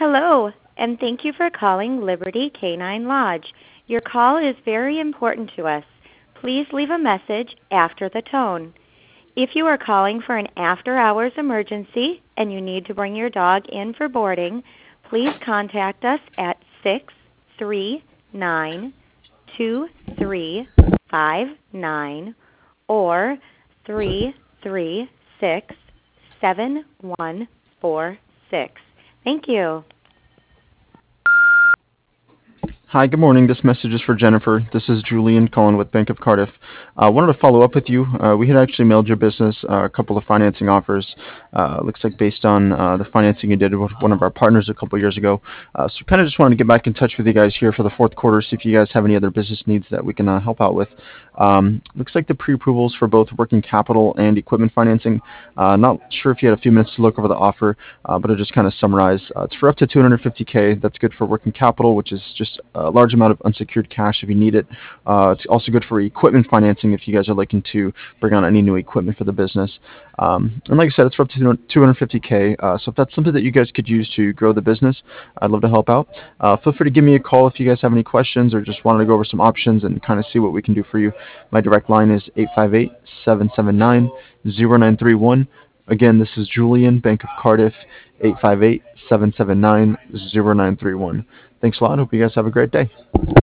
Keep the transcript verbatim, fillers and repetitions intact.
Hello, and thank you for calling Liberty Canine Lodge. Your call is very important to us. Please leave a message after the tone. If you are calling for an after-hours emergency and you need to bring your dog in for boarding, please contact us at six three nine, two three five nine or three three six, seven one four six. Thank you. Hi, good morning. This message is for Jennifer. This is Julian calling with Bank of Cardiff. I uh, wanted to follow up with you. Uh, we had actually mailed your business uh, a couple of financing offers. Uh, looks like based on uh, the financing you did with one of our partners a couple of years ago. Uh, so kind of just wanted to get back in touch with you guys here for the fourth quarter, see if you guys have any other business needs that we can uh, help out with. Um, looks like the pre-approvals for both working capital and equipment financing. Uh, not sure if you had a few minutes to look over the offer, uh, but I'll just kind of summarize. Uh, it's for up to two hundred fifty K. That's good for working capital, which is just a large amount of unsecured cash if you need it. Uh, it's also good for equipment financing if you guys are looking to bring on any new equipment for the business. Um, and like I said, it's for up to two hundred fifty K. Uh, so if that's something that you guys could use to grow the business, I'd love to help out. Uh, feel free to give me a call if you guys have any questions or just wanted to go over some options and kind of see what we can do for you. My direct line is eight five eight, seven seven nine, zero nine three one. Again, this is Julian, Bank of Cardiff, eight five eight, seven seven nine, zero nine three one. Thanks a lot. Hope you guys have a great day.